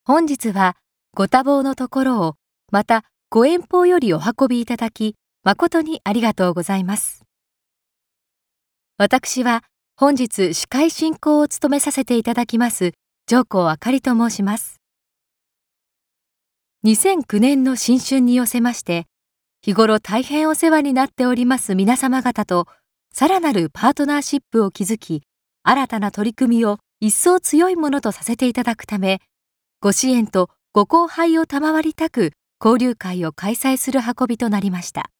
本日はご多忙のところをまたご遠方よりお運びいただき誠にありがとうございます。私は本日司会進行を務めさせていただきます上甲あかりと申します。2009年の新春に寄せまして日頃大変お世話になっております皆様方とさらなるパートナーシップを築き、新たな取り組みを一層強いものとさせていただくため、ご支援とご厚配を賜りたく交流会を開催する運びとなりました。